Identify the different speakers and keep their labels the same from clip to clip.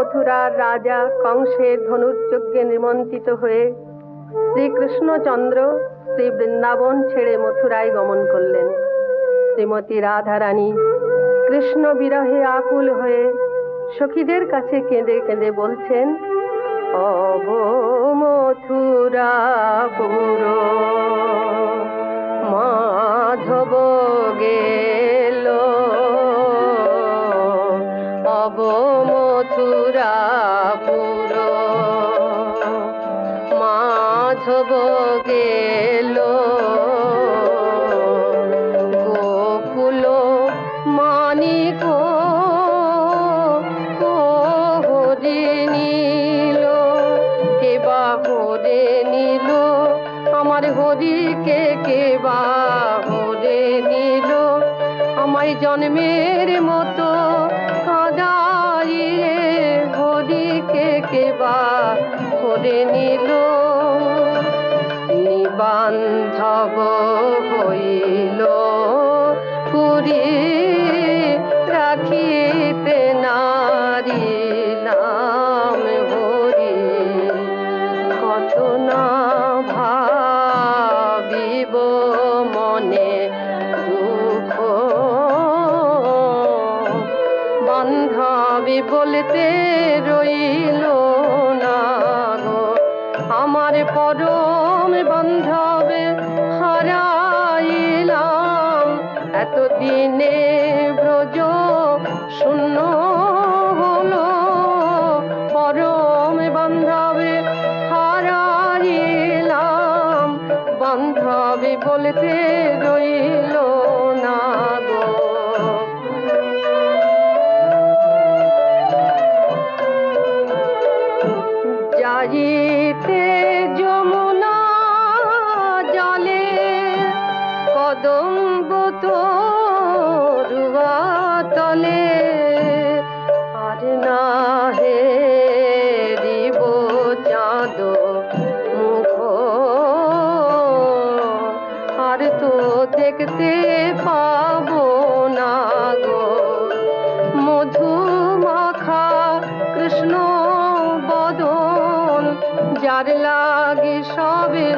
Speaker 1: মথুরার রাজা কংসের ধনুর্যজ্ঞে নিমন্ত্রিত হয়ে শ্রীকৃষ্ণচন্দ্র শ্রী বৃন্দাবন ছেড়ে মথুরায় গমন করলেন। শ্রীমতী রাধারানী কৃষ্ণ বিরহে আকুল হয়ে সখীদের কাছে কেঁদে কেঁদে বলছেন, অব মথুরাপুর মাধব গেল, অব মথুরাপুর মাধব গেল, গোকুল মানিক হরে নীল, কেবা হরে নীল, আমার হরিকে কেবা হরে নীল, আমায় জন্মের মতো কাদাই রে, হরিকে কেবা হরে নীল। নিবান্ধব হইল পুরী রাখিতে নারী নাম হরি, কত না ভাবিব মনে দুঃখ, বান্ধবী বলতে রইল না গো, আমার পরম বান্ধবে হারাইলাম, এতদিনে ব্রজ শূন্য হলো, পরম বান্ধবে হারাইলাম, বান্ধবী বলতে রইল না গো। যাইতে যমুনা জলে কদম্ব তরুয়া তলে, আর না হেরিব চাঁদ মুখ, আর তো দেখতে পাবো না গো, মধু মাখা কৃষ্ণ বদন, যার লাগে সবে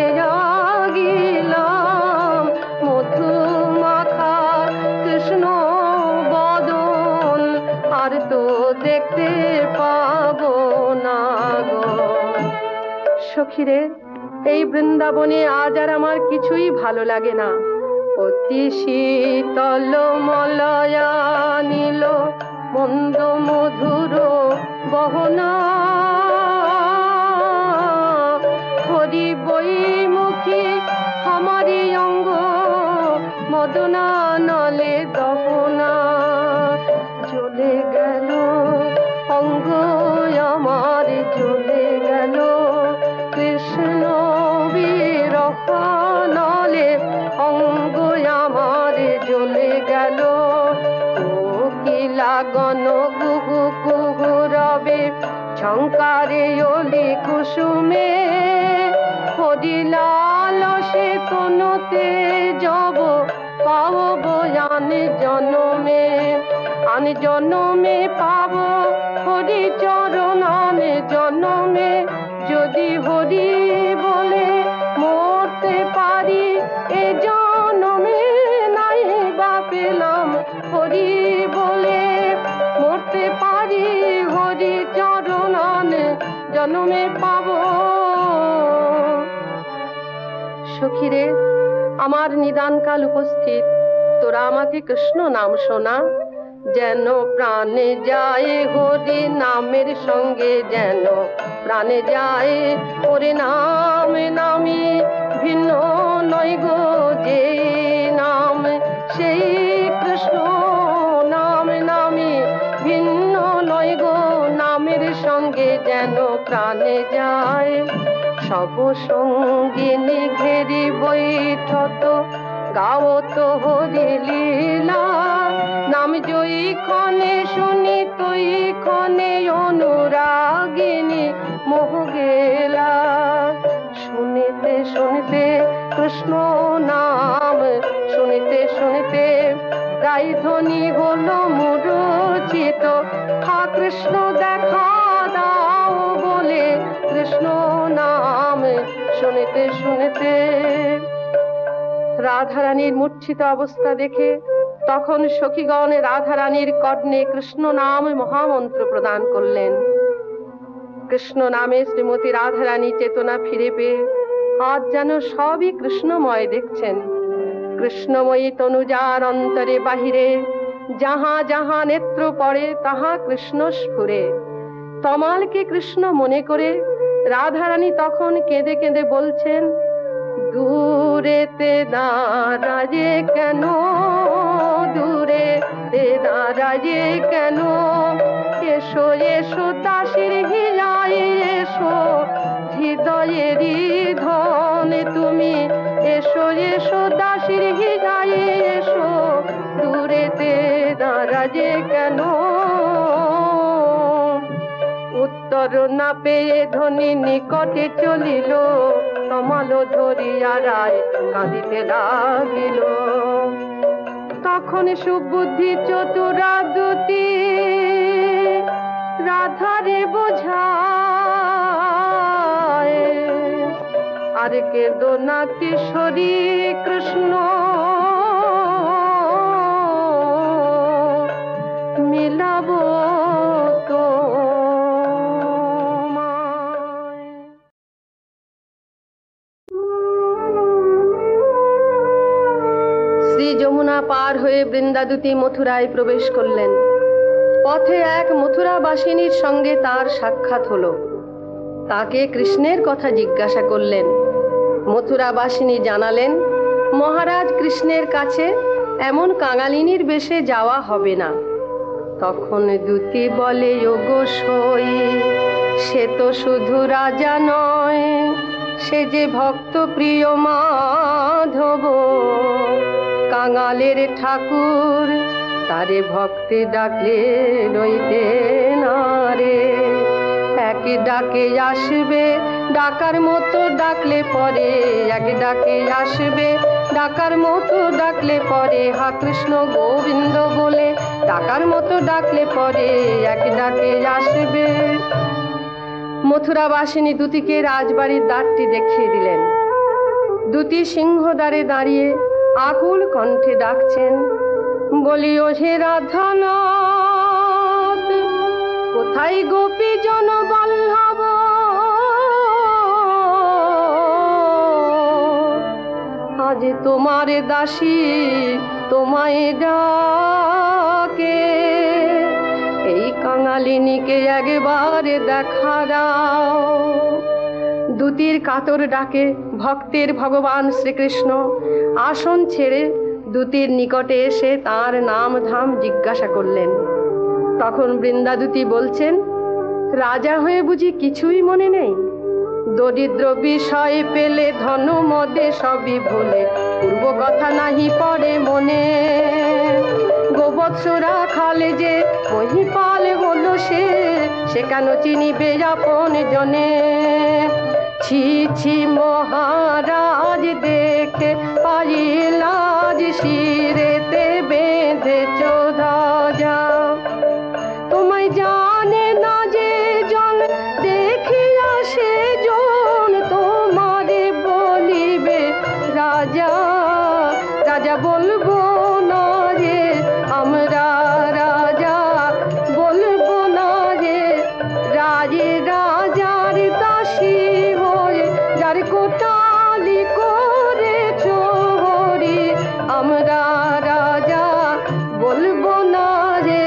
Speaker 1: গিলাম, মধু মাখা কৃষ্ণ বদন, আর তো দেখতে পাবো না গো। সখীরে, এই বৃন্দাবনে আজ আর আমার কিছুই ভালো লাগে না। অতি শীতল মলয়া নীল মন্দ মধুর বহনা, হরি বৈমুখী আমারি অঙ্গ মদনা নলে দহনা, চলে গেল অঙ্গ আমার জ্বলে গেল, কৃষ্ণ বিরহ নলে অঙ্গ আমার জ্বলে গেল, কোকিলা গণ গুহু কুহু রবে ঝঙ্কারে অলি কুসুমে, হরিলাল সে তনুতে যাব পাব আন জনমে, আন জনমে পাব হরি চরণ, আন জনমে যদি হরি বলে মরতে পারি, এ জনমে নাই বা পেলাম হরি বলে মরতে পারি, হরি চরণ আন জনমে পাব। সখীরে, আমার নিদানকাল উপস্থিত, তোরা আমাকে কৃষ্ণ নাম শোনা, যেন প্রাণে যায় হরি নামের সঙ্গে, যেন প্রাণে যায় ওরে নাম নামি ভিন্ন নয় গো, যে নাম সেই কৃষ্ণ নাম নামি ভিন্ন নয় গো, নামের সঙ্গে যেন প্রাণে যায়। সব সঙ্গিনী ঘেরি বৈঠত গাওত হরি লীলা, নাম জয়ী ক্ষণে শুনি তৈ ক্ষণে অনুরাগিনী মোহ গেলা, শুনিতে শুনিতে কৃষ্ণ নাম, শুনিতে শুনিতে প্রায় ধ্বনি হলো মুরচিত, হা কৃষ্ণ দেখা রাধারানীর মূর্ছিত অবস্থা দেখে তখন সখীগণ রাধারানীর কর্ণে কৃষ্ণ নাম মহামন্ত্র প্রদান করলেন। কৃষ্ণ নামে শ্রীমতী রাধারানী চেতনা ফিরে পেয়ে আজ যেন সবই কৃষ্ণময় দেখছেন। কৃষ্ণময়ী তনুজার অন্তরে বাহিরে যাহা যাহা নেত্র পড়ে তাহা কৃষ্ণ স্ফুরে। তমালকে কৃষ্ণ মনে করে রাধারানী তখন কেঁদে কেঁদে বলছেন, দূরেতে দাঁড়ায়ে কেন, দূরেতে দাঁড়ায়ে কেন, এসো এসো দাসীর হিয়ায় এসো, হৃদয়েরই ধন তুমি, এসো এসো দাসীর হিয়ায় এসো, দূরেতে দাঁড়ায়ে কেন। উত্তর না পেয়ে ধনী নিকটে চলিল, তমাল ধরিয়া রায় কাঁদিতে লাগিল। তখন সুবুদ্ধি চতুরা দুটি রাধারে বোঝায়, আর কেঁদো না কিশোরী কৃষ্ণ মিলাবো তো। শ্রী যমুনা পার হয়ে বৃন্দাদুতি মথুরায় প্রবেশ করলেন। পথে এক মথুরাবাসিনীর সঙ্গে তার সাক্ষাৎ হলো। তাকে কৃষ্ণের কথা জিজ্ঞাসা করলেন। মথুরাবাসিনী জানালেন, মহারাজ কৃষ্ণের কাছে এমন কাঙালিনীর বেশে যাওয়া হবে না। তখন দুতি বলে, ওগো সই, সে তো শুধু রাজা নয়, সে যে ভক্ত প্রিয় মাধব, কাঙালের ঠাকুর, তারে ভক্তে ডাকলে রইতে না রে। এক ডাকে আসবে, ডাকার মতো ডাকলে পরে, এক ডাকে আসবে, ডাকার মতো ডাকলে পরে, হা কৃষ্ণ গোবিন্দ বলে ডাকার মতো ডাকলে পরে, এক ডাকে আসবে। মথুরাবাসিনী দুতিকে রাজবাড়ির দ্বারটি দেখিয়ে দিলেন। দুতি সিংহদ্বারে দাঁড়িয়ে আকুল কণ্ঠে ডাকছেন, বলিও হে রাধানাথ, কোথায় গোপী জন বল্লভ, আজ তোমার দাসী তোমায় ডাকে, এই কাঙালিনীকে একবার দেখা দাও। দুতির কাতর ডাকে ভক্তের ভগবান শ্রীকৃষ্ণ আসন ছেড়ে দুতির নিকটে এসে তার নাম ধাম জিজ্ঞাসা করলেন। তখন বৃন্দাদুতি বলছেন, রাজা হয়ে বুঝি কিছুই মনে নেই? দরিদ্র বিষয় পেলে ধন মদে সবই ভুলে, পূর্ব কথা নাহি পড়ে মনে। গোবৎসরা খালে যে মহিপাল হলো সে, সে কেন চিনিবে আপন জনে। ছি ছি মহারাজ দেখে পারি লাজ, শিরেতে বেঁধেছ ধ্বজা, তোমায় জানে না যে জন, দেখিয়া সে জন তোমারে বলিবে রাজা। রাজা বলবো না রে আমরা, রাজা বলবো না রে, রাজে রাজার দাসী হয়ে যার কোটালি করেছ হরি, আমরা রাজা বলবো না রে।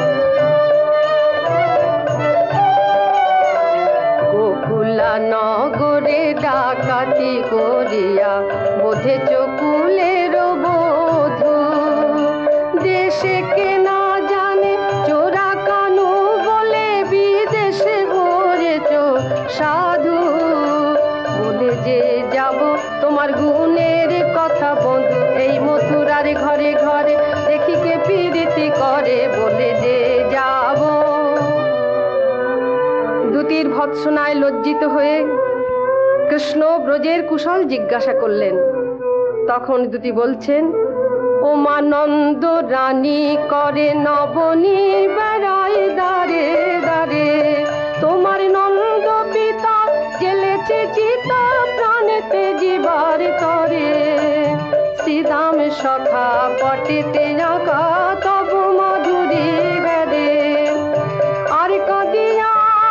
Speaker 1: গোকুলা নগরে ডাকাতি করিয়া বোধেছ কুলের বধূ, দেশে কে না জানে চোরা কানু বলে বিদেশে গড়েছ সাধু। বলে যে যাব তোমার গুণের কথা বন্ধু, এই মথুরার ঘরে ঘরে দেখি কে প্রীতি করে, বলে যে যাব। দুতির ভৎসনায় লজ্জিত হয়ে কৃষ্ণ ব্রজের কুশল জিজ্ঞাসা করলেন। তখন দুতি বলছেন, ও মানন্দ রানী করে নবনী বেড়ায় দারে দারে, তোমার নন্দ পিতা জেলেছে চিতা প্রাণেতে জীবার তরে। শ্রী মাটিতে আঁকা তব মাধুরী বেদে আর কাঁদিয়া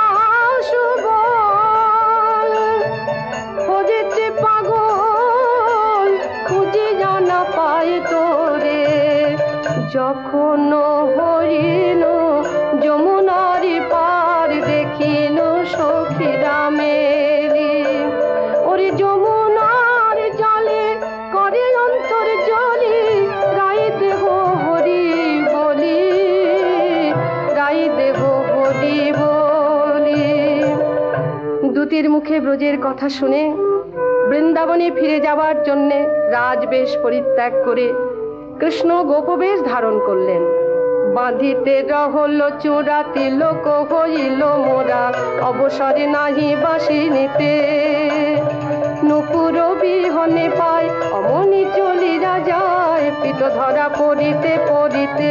Speaker 1: সুবল খোঁজেতে পাগল খুঁজে জানা পাই তোরে যখন হরিণ যমুনার পার দেখিল সখীরা মেলি ওরে যমুনার জলে করে অন্তর জলি গাই দেহ হরি বলি গাই দেহ হরি বলি। দূতির মুখে ব্রজের কথা শুনে বৃন্দাবনে ফিরে যাবার জন্যে রাজবেশ পরিত্যাগ করে কৃষ্ণ গোপবেশ ধারণ করলেন। বাঁধিতে রহল চূড়া তিলক হইল মোরা অবসরে নাহি বাসিনীতে নুপুর বিহনে পায় অমনি চলিরা যায় পিত ধরা পড়িতে পড়িতে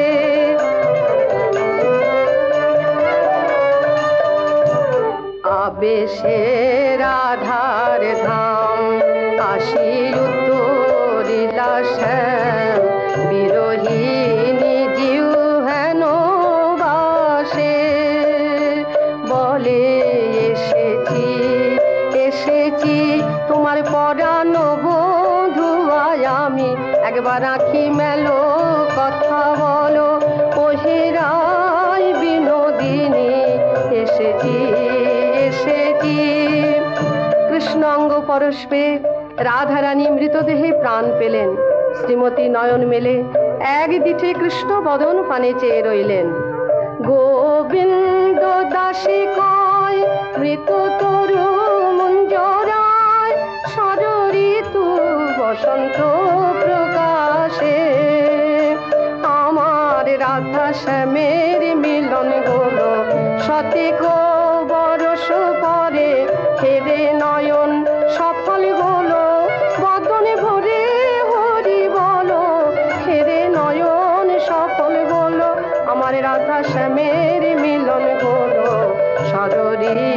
Speaker 1: আবেশে রাধার ধাম কাশী উত্তরিলা শ্যাম বিরোহিণী জিউ হেন বাসে বলে এসেছি এসেছি তোমার পরানো বধুয়ায় আমি একবার আঁখি মেলো কথা বলো ওহিরাই বিনোদিনী এসেছি এসেছি। কৃষ্ণ অঙ্গ পরশে রাধারানী মৃতদেহে প্রাণ পেলেন। শ্রীমতী নয়ন মেলে এক দিঠে কৃষ্ণ বদন পানে চেয়ে রইলেন। গোবিন্দ দাসী কয় মৃত তরু মঞ্জরায় ষড়ঋতু বসন্ত প্রকাশে আমার রাধা শ্যামের মিলন হলো শতেক বরষ পরে হেরে নয়ন সফল হলো বদনে ভরে হরি বলো হেরে নয়ন সফল হলো আমার রাধা শ্যামের মিলন হলো সররি